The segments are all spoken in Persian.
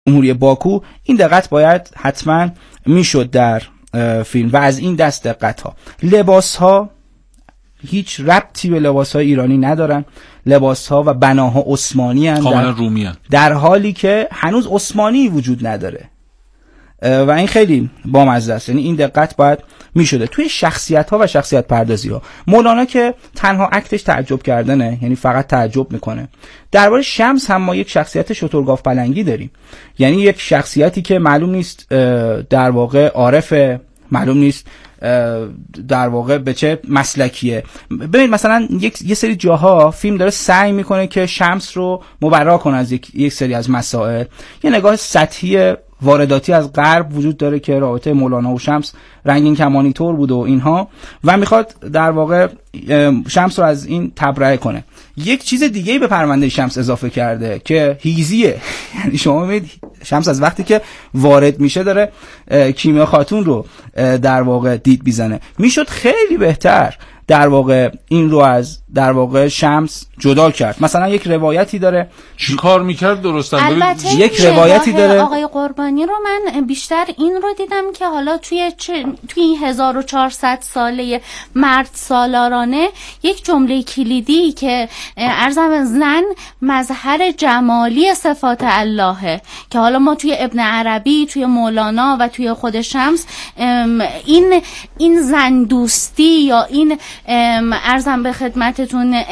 جمهوری باکو، این دقت باید حتما میشد در فیلم و از این دست دقت ها. لباس ها هیچ ربطی به لباس های ایرانی ندارن، لباس ها و بناها عثمانی هستند، کاملا رومی هستند، در حالی که هنوز عثمانی وجود نداره و این خیلی بامزه است. یعنی این دقت باید میشده. توی شخصیت ها و شخصیت پردازی ها، مولانا که تنها اکتش تعجب کردنه، یعنی فقط تعجب میکنه. درباره شمس هم ما یک شخصیت شترگاف پلنگی داریم، یعنی یک شخصیتی که معلوم نیست در واقع عارفه، معلوم نیست در واقع به چه مسلکیه. ببین مثلا یه سری جاها فیلم داره سعی میکنه که شمس رو مبرا کنه از یک سری از مسائل. یه نگاه سطحی وارداتی از غرب وجود داره که رابطه مولانا و شمس رنگین کمانی طور بود و اینها، و میخواد در واقع شمس رو از این تبرئه کنه. یک چیز دیگه‌ای به پرونده شمس اضافه کرده که هیزیه. یعنی شما میبینید شمس از وقتی که وارد میشه داره کیمیا خاتون رو در واقع دید میزنه. میشد خیلی بهتر در واقع این رو از در واقع شمس جدا کرد. مثلا یک روایتی داره چی کار میکرد درستن. یک روایتی داره آقای قربانی رو من بیشتر این رو دیدم که حالا توی این 1400 ساله مرد سالارانه یک جمله کلیدی که ارزم زن مظهر جمالی صفات اللهه، که حالا ما توی ابن عربی، توی مولانا و توی خود شمس این زن دوستی یا این ارزم به خدمتتون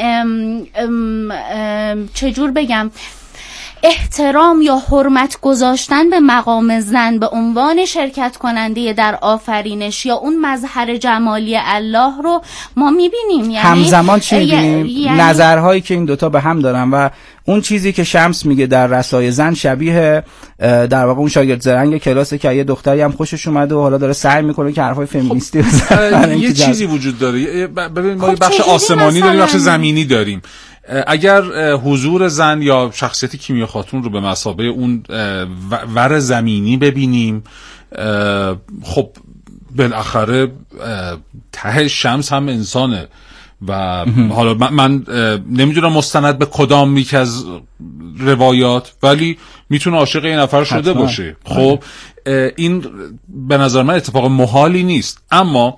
چجور بگم احترام یا حرمت گذاشتن به مقام زن به عنوان شرکت کننده در آفرینش یا اون مظهر جمالی الله رو ما میبینیم. یعنی همزمان چی میبینیم؟ نظرهایی که این دوتا به هم دارن و اون چیزی که شمس میگه در رسای زن شبیه در واقع اون شاگرد زرنگ کلاسه که یه دختری هم خوشش اومده و حالا داره سعی میکنه که حرفای فمینیستی بزنه. یه چیزی وجود داره. ببین ما بخش آسمانی داریم، بخش زمینی داریم. اگر حضور زن یا شخصیت کیمیا خاتون رو به مثابه اون ور زمینی ببینیم، خب بالاخره ته شمس هم انسانه و حالا من نمیدونم مستند به کدام یک از روایات، ولی میتونه عاشق این نفر شده باشه. خب این به نظر من اتفاق محالی نیست. اما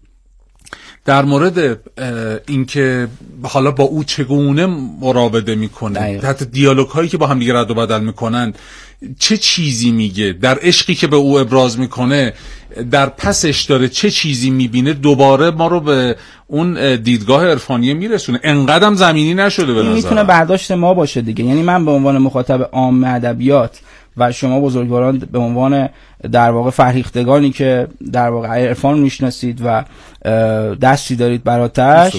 در مورد اینکه حالا با او چگونه مراوده میکنه، حتی دیالوگ هایی که با هم دیگه رد و بدل میکنن، چه چیزی میگه، در عشقی که به او ابراز میکنه در پسش داره چه چیزی میبینه، دوباره ما رو به اون دیدگاه عرفانی میرسونه. انقدرم زمینی نشده به نظر. میتونه برداشت ما باشه دیگه. یعنی من به عنوان مخاطب عام ادبیات و شما بزرگواران به عنوان در واقع فرهیختگانی که در واقع عرفان میشناسید و دستی دارید براتش،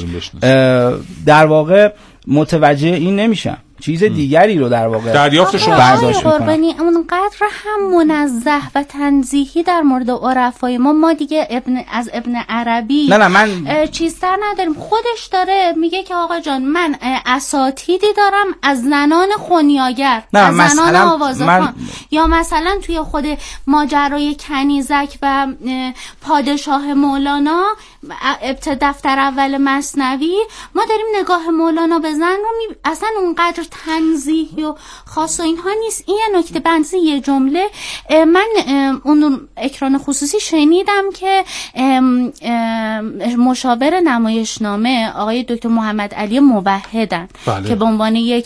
در واقع متوجه این نمیشم، چیز دیگری رو در واقع دریافت شما برداشت میکنم. اونقدر هم منزه و تنزیهی در مورد عرفای ما دیگه از ابن عربی نه من چیزتر نداریم. خودش داره میگه که آقا جان من اساتیدی دارم از زنان خونیاگر، از زنان آوازخوان، یا مثلا توی خود ماجرای کنیزک و پادشاه مولانا دفتر اول مثنوی ما داریم نگاه مولانا به زن رو اصلا اونقدر تنزیهی و خاص و اینها نیست. این یه نکته. بنزی یه جمله من اون اکران خصوصی شنیدم که مشاور نمایشنامه آقای دکتر محمد علی موحدن که به عنوان یک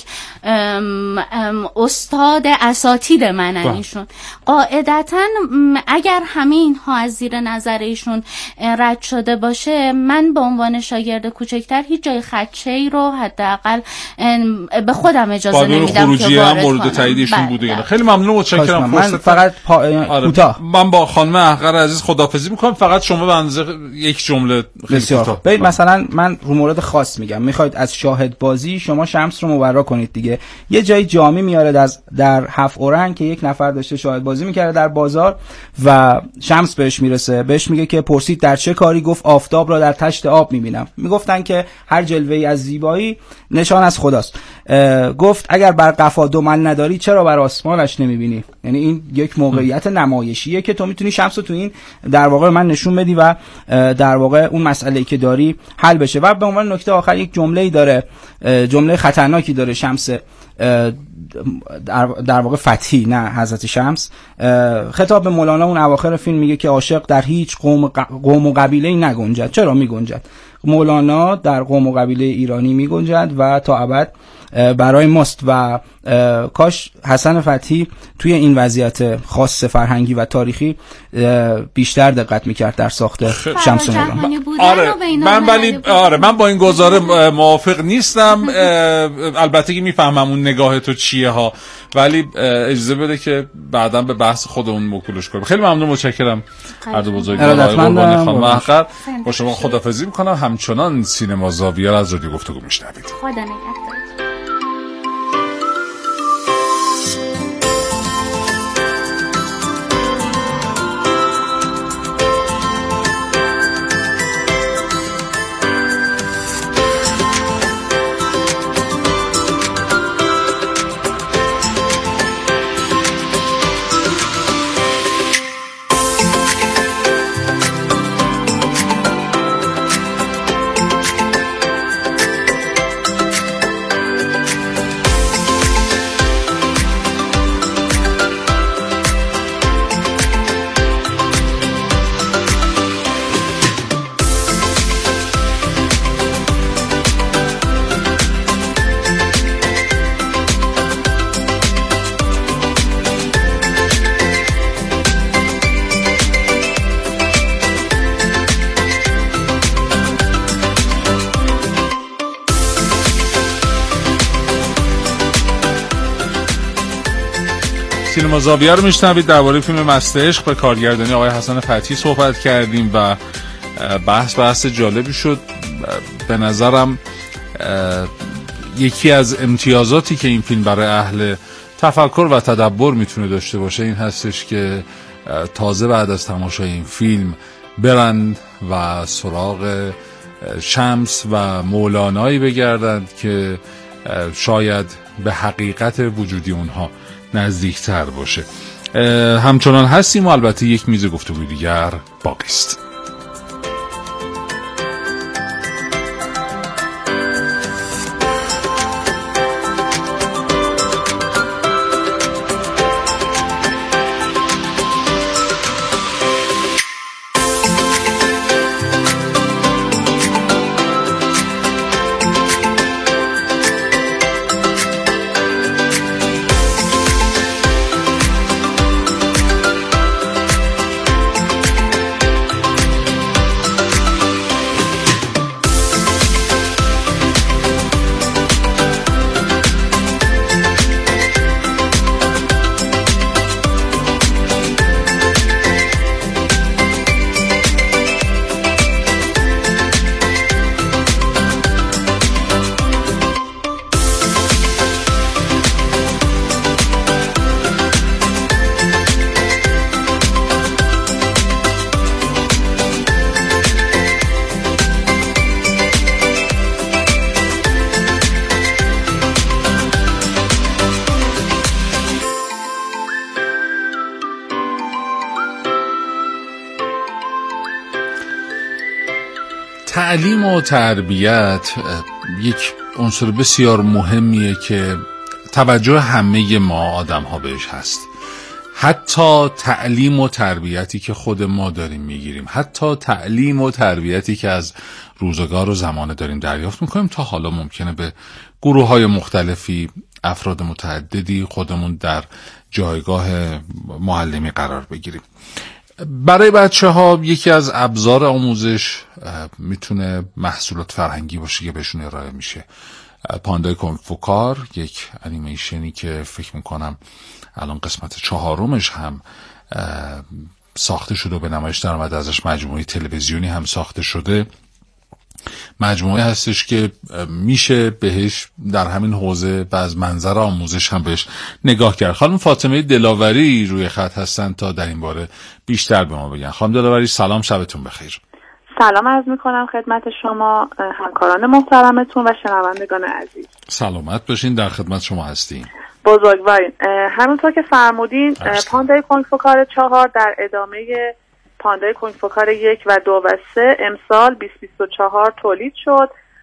استاد اساتید منن ایشون. قاعدتا اگر همه اینها از زیر نظر ایشون رد شده باشه، من به عنوان شاگرد کوچکتر هیچ جای خدشه‌ای رو حداقل به خودم اجازه نمیدم که وارد کنم. مورد تاییدشون بوده. خیلی ممنون، متشکرم. من فقط کوتاه من با خانم احقر عزیز خداحافظی میکنم. فقط شما به اندازه یک جمله بسیار. ببین مثلا من رو مورد خاص میگم، میخواید از شاهد بازی شما شمس رو مبرا کنید دیگه. یه جای جامی میاره در 7 اورنگ که یک نفر داشته شاهد بازی میکرده در بازار و شمس بهش میرسه، بهش میگه که پرسید در چه کاری؟ گفت آفتاب را در تشت آب میبینم. میگفتن که هر جلوه‌ای از زیبایی نشان از خداست. گفت اگر بر قفا دمل نداری چرا بر آسمانش نمیبینی؟ یعنی این یک موقعیت نمایشیه که تو میتونی شمس رو تو این در واقع من نشون بدی و در واقع اون مسئله‌ای که داری حل بشه. و به عنوان نکته آخر یک جمله‌ای داره، جمله خطرناکی داره شمس در واقع فتحی نه حضرت شمس خطاب به مولانا اون اواخر فیلم میگه که عاشق در هیچ قوم و قبیله‌ای نگنجد. چرا میگنجد؟ مولانا در قوم و قبیله ایرانی میگنجد و تا ابد برای ماست و کاش حسن فتحی توی این وضعیت خاص فرهنگی و تاریخی بیشتر دقت میکرد در ساخت شمس مولانا. من با این گزاره موافق نیستم. البته که میفهمم اون نگاه تو چیه ها، ولی اجازه بده که بعداً به بحث خودمون موکولش کنیم. خیلی ممنون، متشکرم. هر دو بزرگوار قربانی خانم محقق با شما خداحافظی میکنم. همچنان سینما زاویه از رادیو گفتگو میشنوید. خدا نگهدار. سینما زاویه رو میشنوید. درباره فیلم مست عشق به کارگردانی آقای حسن فتحی صحبت کردیم و بحث جالبی شد. به نظرم یکی از امتیازاتی که این فیلم برای اهل تفکر و تدبر میتونه داشته باشه این هستش که تازه بعد از تماشای این فیلم برند و سراغ شمس و مولانایی بگردند که شاید به حقیقت وجودی اونها نزدیکتر باشه. همچنان هستیم و البته یک میز گفتگوی دیگر باقی است. تعلیم و تربیت یک عنصر بسیار مهمیه که توجه همه ما آدم ها بهش هست. حتی تعلیم و تربیتی که خود ما داریم میگیریم، حتی تعلیم و تربیتی که از روزگار و زمانه داریم دریافت میکنیم، تا حالا ممکنه به گروه های مختلفی، افراد متعددی خودمون در جایگاه معلمی قرار بگیریم. برای بچه ها یکی از ابزار آموزش میتونه محصولات فرهنگی باشه که بهشون ارائه میشه. پاندای کنگ فو کار، یک انیمیشنی که فکر میکنم الان قسمت 4 هم ساخته شده و به نمایش در اومده، ازش مجموعه تلویزیونی هم ساخته شده. مجموعه هستش که میشه بهش در همین حوزه و از منظر آموزش هم بهش نگاه کرد. خانم فاطمه دلاوری روی خط هستن تا در این باره بیشتر به ما بگن. خانم دلاوری سلام، شبتون بخیر. سلام عرض میکنم خدمت شما، همکاران محترمتون و شنوندگان عزیز. سلامت باشین، در خدمت شما هستیم. بزرگوارین. همونطور که فرمودین پاندای کنگ فو کار 4 در ادامه پاندای کنگ فو کار 1 و 2 و 3 امسال 2024 تولید شد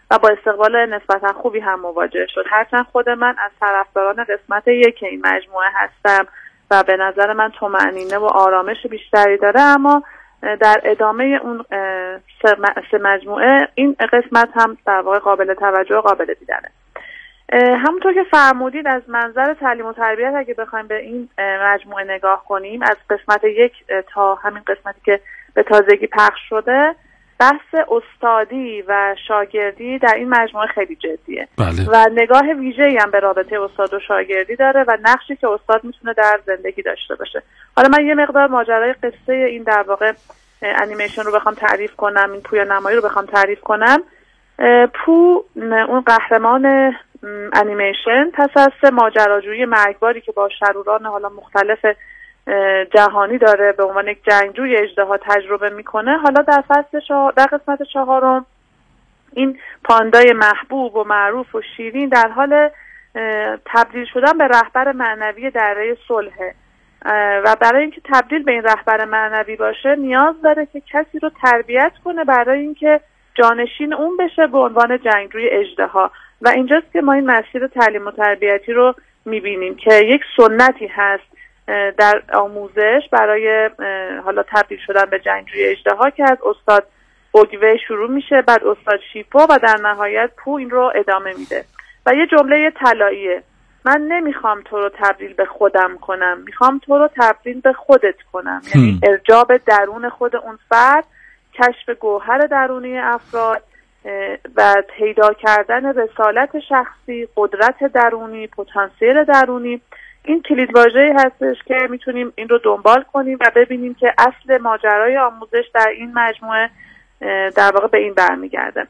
و با استقبال نسبتا خوبی هم مواجه شد. هرچند خود من از طرفداران قسمت 1 این مجموعه هستم و به نظر من طمأنینه و آرامش بیشتری داره، اما در ادامه اون 3 مجموعه این قسمت هم در واقع قابل توجه و قابل دیدنه. همونطور که فرمودید از منظر تعلیم و تربیت اگه بخوایم به این مجموعه نگاه کنیم، از قسمت 1 تا همین قسمتی که به تازگی پخش شده، بحث استادی و شاگردی در این مجموعه خیلی جدیه. بله. و نگاه ویژه‌ای هم به رابطه استاد و شاگردی داره و نقشی که استاد میتونه در زندگی داشته باشه. حالا من یه مقدار ماجرای قصه این در واقع انیمیشن رو بخوام تعریف کنم، این پویا نمایی رو بخوام تعریف کنم. پو اون قهرمان انیمیشن پس از ماجراجویی مرگباری که با شروران حالا مختلف جهانی داره به عنوان یک جنگجوی اژدها تجربه میکنه، حالا در قسمت 4 این پاندای محبوب و معروف و شیرین در حال تبدیل شدن به رهبر معنوی دره صلح و برای اینکه تبدیل به این رهبر معنوی باشه نیاز داره که کسی رو تربیت کنه برای اینکه جانشین اون بشه به عنوان جنگجوی اژدها. و اینجاست که ما این مسیر تعلیم و تربیتی رو میبینیم که یک سنتی هست در آموزش برای حالا تبدیل شدن به جنگجوی اژدها که از استاد اوگوه شروع میشه، بعد استاد شیپو و در نهایت پو این رو ادامه میده. و یه جمله طلاییه: من نمیخوام تو رو تبدیل به خودم کنم، میخوام تو رو تبدیل به خودت کنم. یعنی ارجاع درون خود اون فرد، کشف گوهر درونی افراد و پیدا کردن رسالت شخصی، قدرت درونی، پتانسیل درونی. این کلیدواژه‌ای هستش که میتونیم این رو دنبال کنیم و ببینیم که اصل ماجرای آموزش در این مجموعه در واقع به این برمیگرده.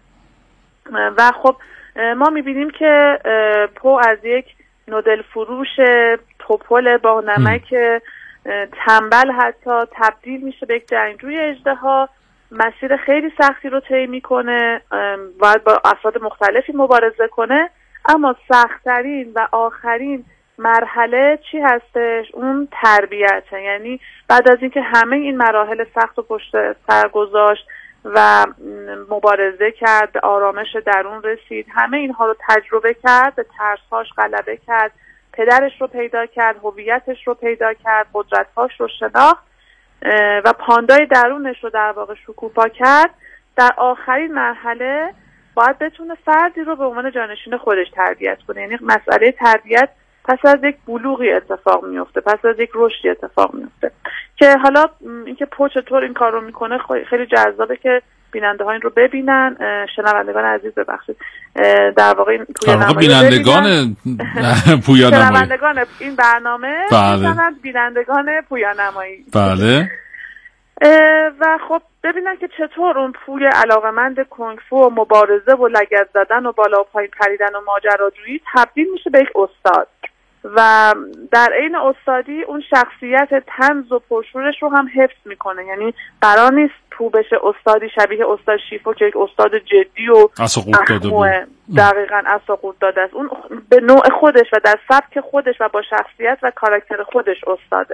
و خب ما میبینیم که پو از یک نودل فروش توپل با نمک تنبل حتی تبدیل میشه به یک جنگجوی اژدها. مسیر خیلی سختی رو طی میکنه، باید با افراد مختلفی مبارزه کنه، اما سخت‌ترین و آخرین مرحله چی هستش؟ اون تربیته. یعنی بعد از اینکه همه این مراحل سخت و پشت سر گذاشت و مبارزه کرد، به آرامش درون رسید، همه اینها رو تجربه کرد، به ترس‌هاش غلبه کرد، پدرش رو پیدا کرد، هویتش رو پیدا کرد، قدرت‌هاش رو شناخت و پاندای درونش رو در واقع شکوفا کرد، در آخرین مرحله باید بتونه فردی رو به عنوان جانشین خودش تربیت کنه. یعنی مسئله تربیت پس از یک بلوغی اتفاق میفته، پس از یک رشدی اتفاق میفته که حالا اینکه پو چطور این کار رو میکنه خیلی جذابه که بیننده ها این رو ببینن. شنوندگان عزیز ببخشید در واقع این پویا نمایی بینندگان پویا نمایی، شنوندگان این برنامه میشنند بینندگان پویا نمایی. بله. و خب ببینن که چطور اون پوی علاقمند کنگ فو و مبارزه و لگد زدن و بالا و پایین پریدن و ماجراجویی تبدیل میشه به یک استاد و در عین استادی اون شخصیت طنز و پرشورش رو هم حفظ میکنه. یعنی قرار نیست پو بشه استادی شبیه استاد شیفو که یک استاد جدی و اخموه، دقیقاً عصا قورت داده است. اون به نوع خودش و در سبک خودش و با شخصیت و کاراکتر خودش استاده.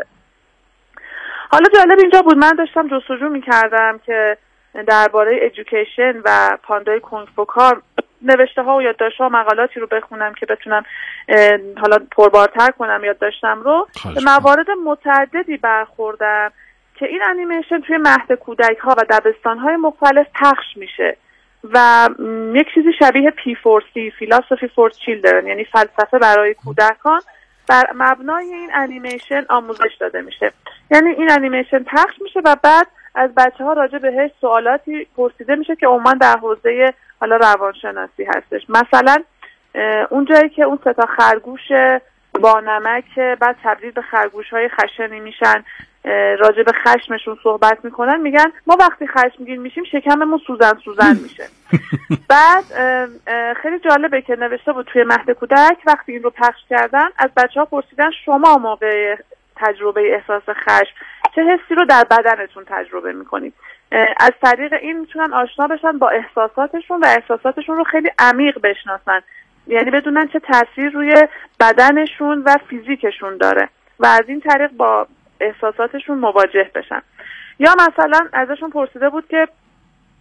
حالا جالب اینجا بود، من داشتم جستجو میکردم که درباره ادویکیشن و پاندای کنگ فو کار نوشته ها و یادداشت ها مقالاتی رو بخونم که بتونم حالا پربارتر کنم یادداشتم رو. به موارد متعددی برخوردم که این انیمیشن توی مهد کودک ها و دبستان های مختلف پخش میشه و یک چیزی شبیه P4C Philosophy for Children یعنی فلسفه برای کودکان بر مبنای این انیمیشن آموزش داده میشه. یعنی این انیمیشن پخش میشه و بعد از بچه‌ها راجع بهش سوالاتی پرسیده میشه که عموما در حوزه حالا روانشناسی هستش. مثلا اون جایی که اون 3 خرگوش با نمک بعد تبدیل به خرگوش‌های خشنی میشن، راجع به خشمشون صحبت میکنن، میگن ما وقتی خشمگین میشیم شکممون سوزن میشه. بعد خیلی جالبه که نوشته بود توی مهد کودک وقتی این رو پخش کردن از بچه‌ها پرسیدن شما موقع تجربه احساس خشم چه حسی رو در بدنتون تجربه میکنید. از طریق این میتونن آشنا بشن با احساساتشون و احساساتشون رو خیلی عمیق بشناسن، یعنی بدونن چه تاثیر روی بدنشون و فیزیکشون داره و از این طریق با احساساتشون مواجه بشن. یا مثلا ازشون پرسیده بود که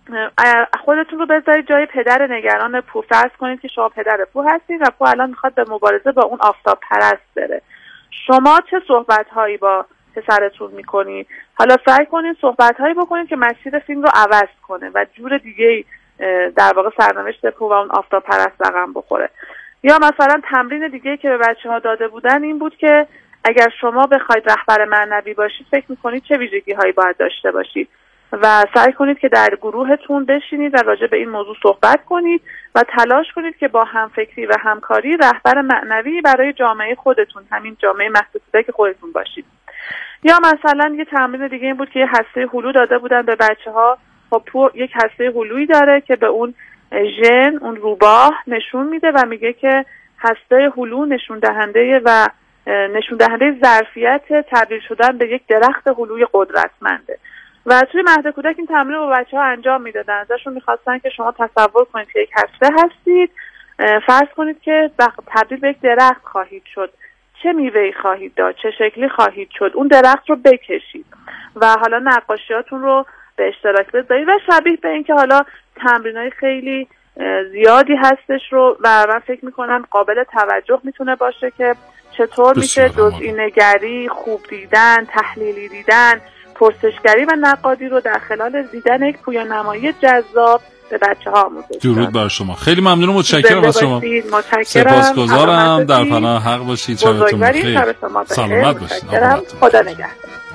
خودتون رو بذارید جای پدر نگران پو. فرض کنید که شما پدر پو هستید و پو الان میخواد به مبارزه با اون آفتاب پرست بره. شما چه صحبت‌هایی با پسرتون میکنید؟ حالا سعی کنید صحبت‌هایی بکنید که مسیر فیلم رو عوض کنه و جور دیگه‌ای در واقع سرنوشت پو و اون آفتاب پرست رقم بخوره. یا مثلا تمرین دیگه‌ای که به بچه‌ها داده بودن این بود که اگر شما بخواید رهبر معنوی باشید فکر میکنید چه ویژگی‌هایی باید داشته باشید و سعی کنید که در گروهتون بشینید و راجع به این موضوع صحبت کنید و تلاش کنید که با همفکری و همکاری رهبر معنوی برای جامعه خودتون، همین جامعه محدوده که خودتون باشید. یا مثلا یه تمرین دیگه این بود که یه هسته هلو داده بودن به بچه‌ها. خب پو یک هسته هلویی داره که به اون ژن، اون روباه نشون میده و میگه که هسته هلو نشون دهنده ظرفیت تبدیل شدن به یک درخت هلوی قدرتمنده. و توی مهد کودک این تمرین رو با بچه‌ها انجام میدادن. ازشون می‌خواستن که شما تصور کنید که یک هسته هستید، فرض کنید که تبدیل به یک درخت خواهید شد، چه میوه‌ای خواهید داد، چه شکلی خواهید شد، اون درخت رو بکشید و حالا نقاشیاتون رو به اشتراک بذارید. و شبیه به این که حالا تمرینای خیلی زیادی هستش رو و من فکر میکنم قابل توجه میتونه باشه که چطور میشه جزئی نگری، خوب دیدن، تحلیلی دیدن، پرسشگری و نقادی رو در خلال دیدن یک پویانمایی جذاب به بچه‌ها آموزش. درود بر شما. خیلی ممنون و متشکرم از شما. سپاسگزارم. در پناه حق باشید. شبتون بخیر. سلامت باشید. خدا نگهدار.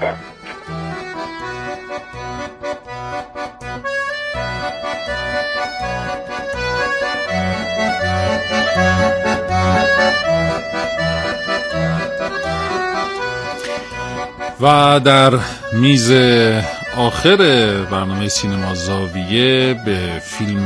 و در میز آخر برنامه سینما زاویه به فیلم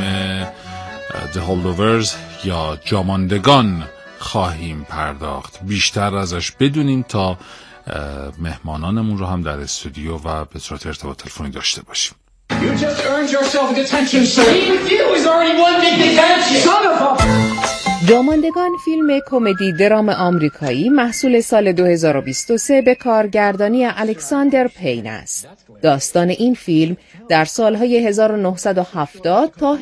The Holdovers یا جاماندگان خواهیم پرداخت، بیشتر ازش بدونیم تا مهمانانمون رو هم در استودیو و به صورت ارتباط تلفنی داشته باشیم. You just earned yourself a detention, sir. It was already one big detention. Son of a... جاماندگان فیلم کمدی درام آمریکایی محصول سال 2023 به کارگردانی الکساندر پین است. داستان این فیلم در سالهای 1970 تا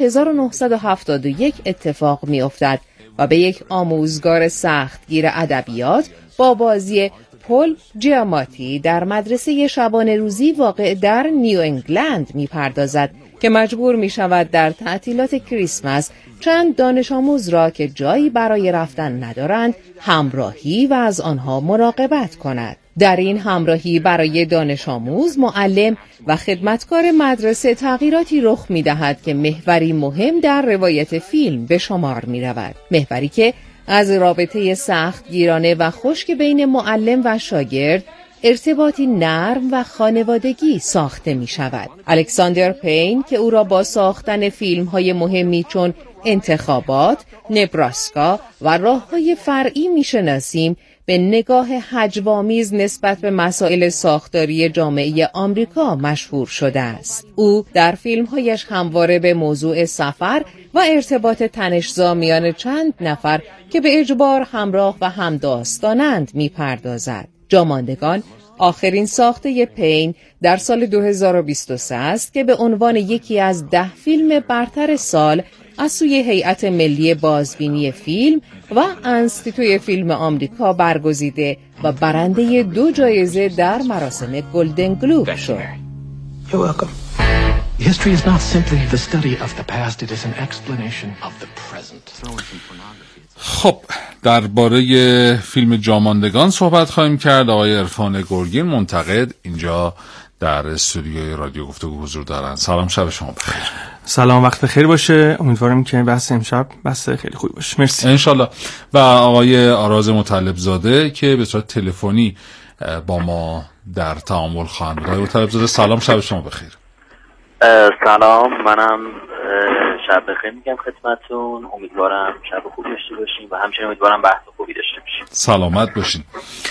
1971 اتفاق می‌افتد و به یک آموزگار سختگیر ادبیات با بازی پل جیاماتی در مدرسه شبانه روزی واقع در نیو انگلند می‌پردازد که مجبور می‌شود در تعطیلات کریسمس چند دانش آموز را که جایی برای رفتن ندارند همراهی و از آنها مراقبت کند. در این همراهی برای دانش آموز، معلم و خدمتکار مدرسه تغییراتی رخ می‌دهد که محوری مهم در روایت فیلم به شمار می‌رود. محوری که از رابطه سختگیرانه و خشک بین معلم و شاگرد، ارتباطی نرم و خانوادگی ساخته می شود. الکساندر پین که او را با ساختن فیلم‌های مهمی چون انتخابات، نبراسکا و راه‌های فرعی می‌شناسیم، به نگاه هجوآمیز نسبت به مسائل ساختاری جامعه آمریکا مشهور شده است. او در فیلم‌هایش همواره به موضوع سفر و ارتباط تنش‌زا میان چند نفر که به اجبار همراه و همداستانند می‌پردازد. جاماندگان آخرین ساخته پین در سال 2023 است که به عنوان یکی از 10 فیلم برتر سال از سوی هیئت ملی بازبینی فیلم و انستیتوی فیلم آمریکا برگزیده و برنده 2 جایزه در مراسم گلدن گلوب شد. You're welcome. History is not simply the study of the past, it is an explanation of the present. خب درباره فیلم جاماندگان صحبت خواهیم کرد. آقای عرفان گرگین منتقد اینجا در استودیوی رادیو گفتگو حضور دارن. سلام، شب شما بخیر. سلام، وقت بخیر باشه. امیدوارم که بحث امشب بحث خیلی خوبی باشه. مرسی. انشالله. و آقای آراز مطلب زاده که به صورت تلفنی با ما در تعامل خواهند بود. آقای مطلب زاده سلام، شب شما بخیر. سلام، منم شب بخیر میگم خدمتتون. امیدوارم شب خوبی داشته باشیم و همچنین امیدوارم بحث خوبی داشته باشیم. سلامت باشین.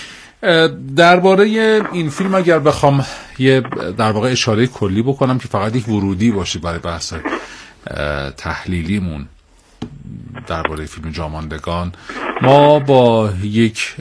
درباره این فیلم اگر بخوام یه در واقع اشاره کلی بکنم که فقط یک ورودی باشه برای بحث تحلیلیمون درباره فیلم جاماندگان، ما با یک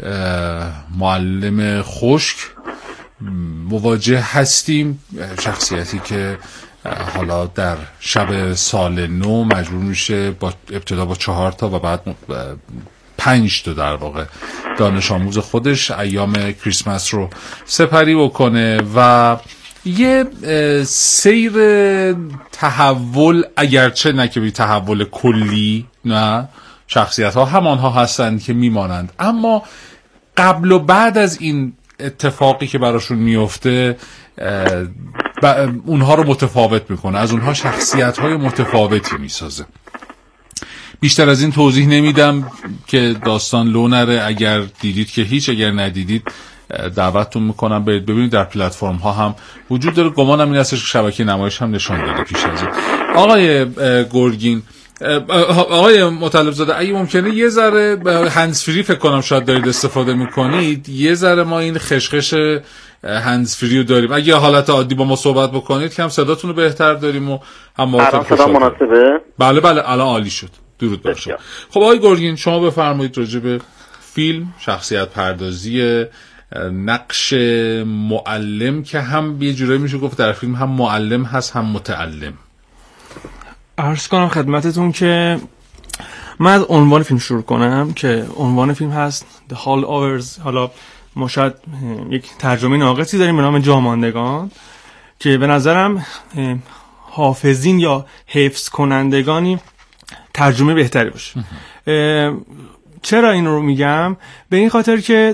معلم خشک مواجه هستیم، شخصیتی که حالا در شب سال نو مجبور میشه با ابتدا با 4 تا و بعد 5 تا در واقع دانش آموز خودش ایام کریسمس رو سپری بکنه و یه سیر تحول، اگرچه نه که تحول کلی، نه، شخصیت ها همانها هستند که میمانند، اما قبل و بعد از این اتفاقی که براشون میفته اونها رو متفاوت میکنه، از اونها شخصیت های متفاوتی میسازه. بیشتر از این توضیح نمیدم که داستان لو نره. اگر دیدید که هیچ، اگر ندیدید دعوتتون میکنم برید ببینید. در پلتفرم ها هم وجود داره. گمانم این هستش که شبکه نمایش هم نشان داده پیش از این. آقای گرگین، آقای مطلب زاده، اگه ممکنه یه ذره هندز فری فکر کنم شاید دارید استفاده میکنید، یه ذره ما این خشخش هندز فری رو داریم، اگه حالت عادی با ما صحبت بکنید که هم صداتون رو بهتر داریم و هم موافق صدا مناسبه؟ بله الان عالی شد. درود بر شما. خب آقای گرگین، شما بفرمایید راجع به فیلم، شخصیت پردازی، نقش معلم که هم یه جورایی میشه گفت در فیلم هم معلم هست هم متعلم. عرض کنم خدمتتون که من از عنوان فیلم شروع کنم که عنوان فیلم هست The Holdovers. حالا ما شاید یک ترجمه ناقصی داریم به نام جاماندگان که به نظرم حافظین یا حفظ کنندگانی ترجمه بهتری باشه. چرا این رو میگم؟ به این خاطر که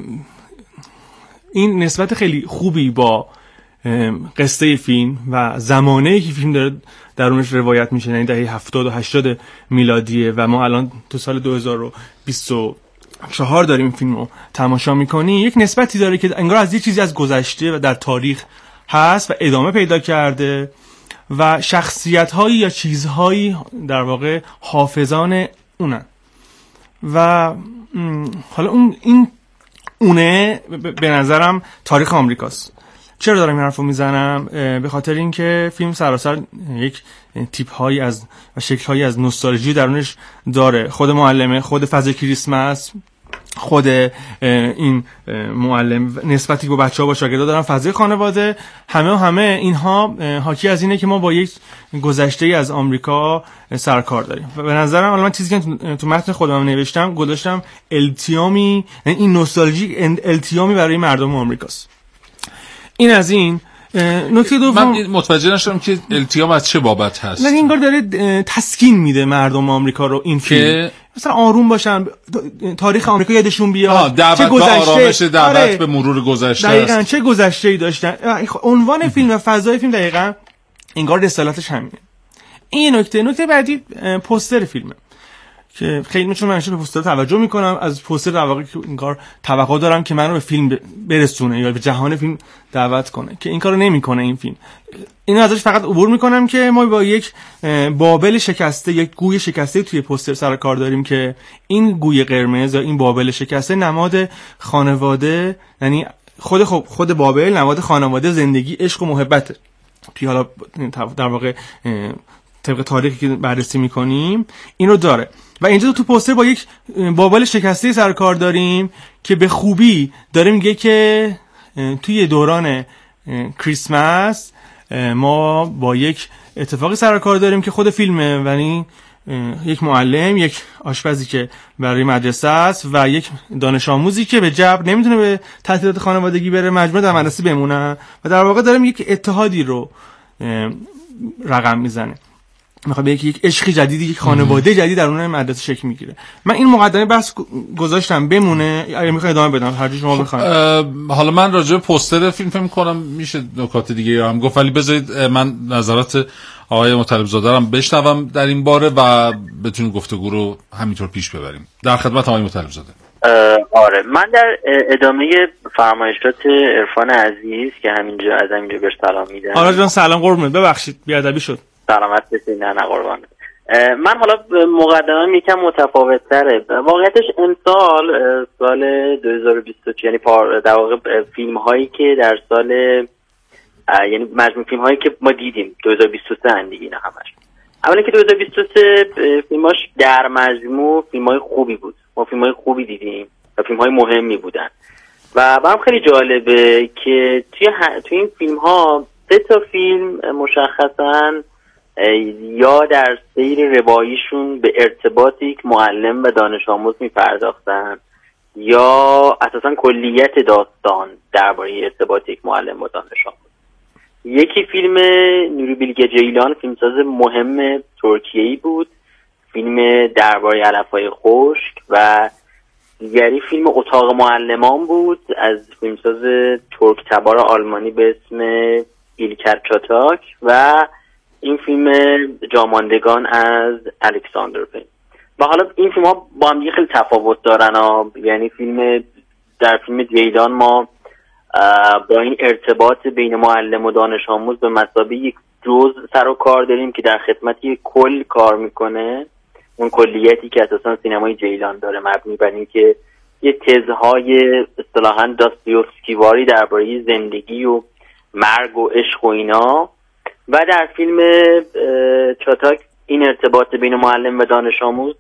این نسبت خیلی خوبی با قصه فیلم و زمانه‌ای که فیلم داره درونش روایت میشه، یعنی دهه 70 و 80 میلادیه و ما الان تو سال 2024 داریم این فیلم رو تماشا میکنی، یک نسبتی داره که انگار از یه چیزی از گذشته و در تاریخ هست و ادامه پیدا کرده و شخصیت‌هایی یا چیزهایی در واقع حافظان اونن و حالا اونه به نظرم تاریخ آمریکاست. چرا دارم این حرفو میزنم؟ به خاطر اینکه فیلم سراسر یک تیپ هایی از و شکل هایی از نوستالژی درونش داره. خود معلمه، خود فضای کریسمس، خود این معلم نسبتی با بچه‌ها با شاگردا دارن، فضای خانواده، همه اینها حاکی از اینه که ما با یک گذشته‌ای از آمریکا سرکار داریم. و به نظرم الان چیزی که تو متن خودم نوشتم گذاشتم التیامی، یعنی این نوستالژی التیامی برای مردم آمریکاست. این از این. نکته دوم، من متوجه نشدم که التیام از چه بابت هست. این کار داره تسکین میده مردم آمریکا رو این فیلم، مثلا آروم باشن، تاریخ آمریکا یادشون بیاد، چه گذشته، دعوت به مرور گذشته دقیقاً است. چه گذشته‌ای داشتن. عنوان فیلم و فضای فیلم دقیقاً انگار رسالتش همینه. این نکته بعدی پوستر فیلمه که خیلی من همیشه به پوستر توجه میکنم. از پوستر در واقع انگار توقع دارم که منو به فیلم برسونه یا به جهان فیلم دعوت کنه که این کارو نمیکنه این فیلم. اینو ازش فقط عبور میکنم که ما با یک بابل شکسته، یک گوی شکسته توی پوستر سر کار داریم که این گوی قرمز یا این بابل شکسته نماد خانواده، یعنی خود بابل نماد خانواده، زندگی، عشق و محبت. توی حالا در واقع طبق تاریخی که بررسی میکنیم این رو داره و اینجا تو پوستر با یک بابل شکسته سر کار داریم که به خوبی داره میگه که توی دوران کریسمس ما با یک اتفاقی سر کار داریم که خود فیلمه، یعنی یک معلم، یک آشپزی که برای مدرسه است و یک دانش آموزی که به جبر نمیتونه به تعطیلات خانوادگی بره، مجبور در مدرسه بمونه و در واقع داریم یک اتحادی رو رقم میزنه. میخواد بگه یک عشق جدیدی، یک خانواده جدید در اون مدرسه شکل میگیره. من این مقدمه بس گذاشتم بمونه، اگه میخواید ادامه بدم هر چی شما بخواید. حالا من راجع به پوستر فیلم فکر کنم میشه نکات دیگه هم گفت، ولی بذارید من نظرات آقای مطلب زاده رو بشنوم در این باره و بتونیم گفتگو رو همینطور پیش ببریم. در خدمت آقای مطلب زاده. آره، من در ادامه فرمایشات عرفان عزیز که همینجا از همینجا بهش سلام میدم. آره جان سلام، قربونت، ببخشید بیادبی شد. سلامت باشید. نه قربانت. من حالا مقدمه‌ام یکم متفاوت‌تره. واقعیتش امسال سال 2022 یعنی در واقع فیلم هایی که در سال یعنی مجموع فیلم هایی که ما دیدیم 2023 ان دیگه، نه همش. اولا که 2023 فیلماش در مجموع فیلم های خوبی بود. ما فیلم های خوبی دیدیم و فیلم های مهمی بودن و برام خیلی جالبه که توی این فیلم ها 3 تا فیلم مشخصاً یا در سیر رواییشون به ارتباط یک معلم و دانش آموز میپرداختن یا اساساً کلیت داستان درباره ارتباط یک معلم با دانش آموز. یکی فیلم نوری بیلگه جیلان، فیلمساز مهم ترکیه‌ای بود، فیلم درباره علف‌های خشک، و دیگری فیلم اتاق معلمان بود از فیلمساز ترک تبار آلمانی به اسم ایلکر چاتاک، و این فیلم جاماندگان از الکساندر پین. و حالا این فیلم ها با هم خیلی تفاوت دارن یعنی در فیلم دیدان ما با این ارتباط بین معلم و دانش آموز به مثابه یک جزء سر و کار داریم که در خدمت یک کل کار میکنه، اون کلیتی که اساسا سینمای جیلان داره، مبنی بر این که یه تزهای اصطلاحاً داستایوفسکیواری درباره زندگی و مرگ و عشق و اینا. و در فیلم چاتاک این ارتباط بین معلم و دانش آموز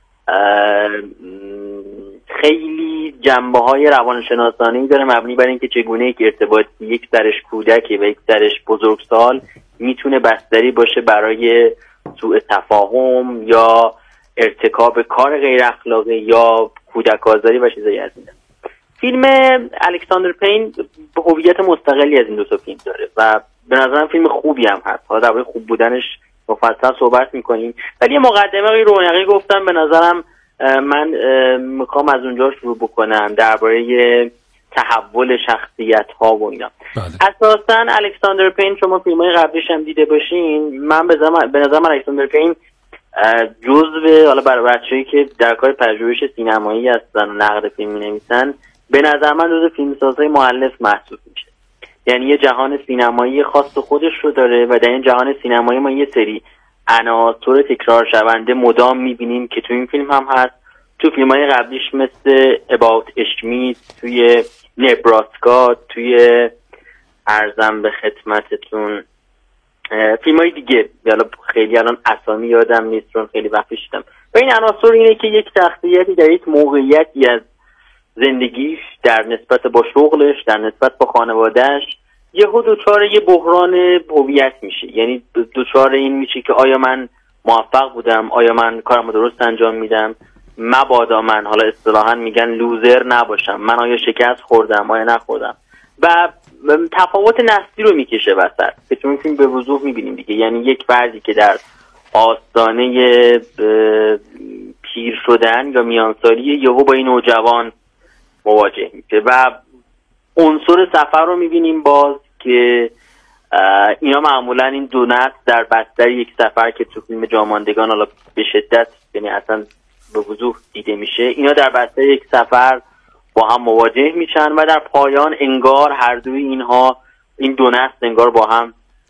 خیلی جنبه‌های روانشناسانه‌ای داره، مبنی بر اینکه چگونه یک ارتباط یک سرش کودک و یک سرش بزرگسال میتونه بستری باشه برای سوء تفاهم یا ارتکاب کار غیر اخلاقی یا کودک آزاری و چیزایی از این. فیلم الکساندر پین هویت مستقلی از این دو تا فیلم داره و به نظرم فیلم خوبی هم هست. حالا درباره خوب بودنش مفصل صحبت میکنیم، ولی یه مقدمه رونقی گفتم. به نظرم من میخوام از اونجا شروع بکنم درباره تحول شخصیت ها و اینا. اساسا الکساندر پین، شما فیلم‌های قبلیش هم دیده باشین، من به نظر من الکساندر پین جزو، حالا برای بچه‌ای که در کار پژوهش سینمایی هستن و نقد فیلم می‌نویسن، به نظر من جزو فیلمسازهای مؤلف محسوب میشه. یعنی یه جهان سینمایی خاص خودش رو داره و در این جهان سینمایی ما یه سری عناصر تکرار شونده مدام می‌بینیم که تو این فیلم هم هست، تو فیلم‌های قبلیش مثل About Schmidt، توی نبراسکا، توی ارزم به خدمتتون فیلم‌های دیگه، حالا خیلی الان اسامی یادم نیست چون خیلی وقت پیشیدم. و این عناصر اینه که یک شخصیتی در یک موقعیتی از زندگیش در نسبت با شغلش، در نسبت با خانوادهش، یهو دوچار یه بحران هویت میشه. یعنی دوچار این میشه که آیا من موفق بودم، آیا من کارمو درست انجام میدم، مبادا من، حالا اصطلاحاً میگن لوزر نباشم، من آیا شکست خوردم آیا نخوردم. و تفاوت نسلی رو میکشه وسط که تو این فیلم به وضوح میبینیم دیگه. یعنی یک فردی که در آستانه پیر شدن یا میانسالی یهو با این نوجوان مواجه میشه و عنصر سفر رو میبینیم باز که اینا معمولا این دو نسل در بستر یک سفر که تو فیلم جاماندگان حالا به شدت، یعنی اصلا به وضوح دیده میشه، اینا در بستر یک سفر با هم مواجه میشن و در پایان انگار هر دوی اینها، این دو نسل انگار با هم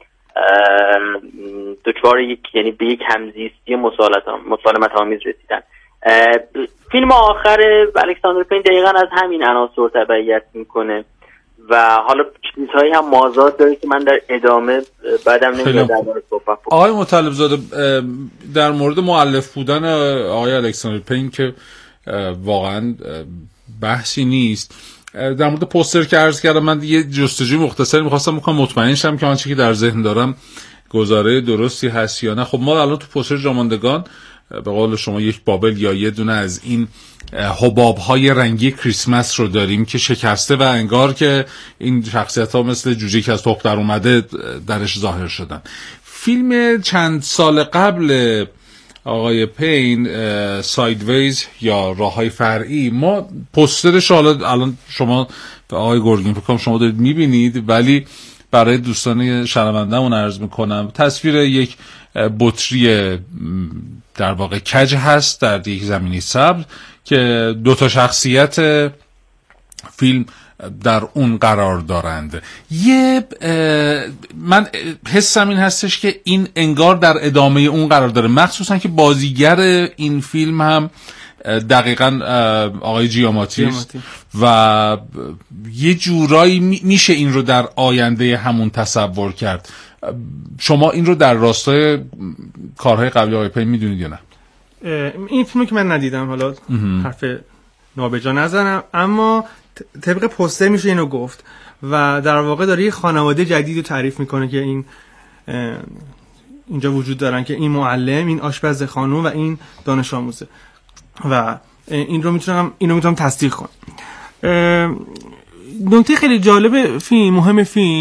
دچار یک، یعنی به یک همزیستی مسالمت آمیز رسیدن. فیلم آخر الکساندر پین دقیقا از همین عناصر تبعیت میکنه و حالا چیزهایی هم مازاد داره که من در ادامه بعدم نمیاد دربارش صحبت بکنم. آقای مطلب زاده، در مورد مؤلف بودن آقای الکساندر پین که واقعا بحثی نیست، در مورد پوستر که عرض کردم من یه جستجوی مختصری می‌خواستم بکنم مطمئن شم که آنچه که در ذهن دارم گزاره درستی هست یا نه. خب ما الان تو پوستر جاماندگان به قول شما یک بابل یا یه دونه از این حباب‌های رنگی کریسمس رو داریم که شکسته و انگار که این شخصیت‌ها مثل جوجه که از تخم در اومده درش ظاهر شدن. فیلم چند سال قبل آقای پین، سایدویز یا راه‌های فرعی، ما پوسترش حالا الان شما آقای گرگین فکر کنم شما دارید می‌بینید، ولی برای دوستان شنونده‌مون عرض می‌کنم تصویر یک بطری در واقع کج هست در یک زمینی سبز که دو تا شخصیت فیلم در اون قرار دارند. من حسم این هستش که این انگار در ادامه اون قرار داره، مخصوصا که بازیگر این فیلم هم دقیقاً آقای جیاماتی و یه جورایی میشه این رو در آینده همون تصور کرد. شما این رو در راستای کارهای قبلی آقای پین میدونید یا نه؟ این فیلمو که من ندیدم، حالا حرف نابجا نزنم، اما طبق پوستر میشه اینو گفت و در واقع داره یه خانواده جدید رو تعریف میکنه که اینجا وجود دارن، که این معلم، این آشپز خانم و این دانش آموزه، و اینو میتونم تصدیق کنم. نکته خیلی جالب فیلم، مهم فیلم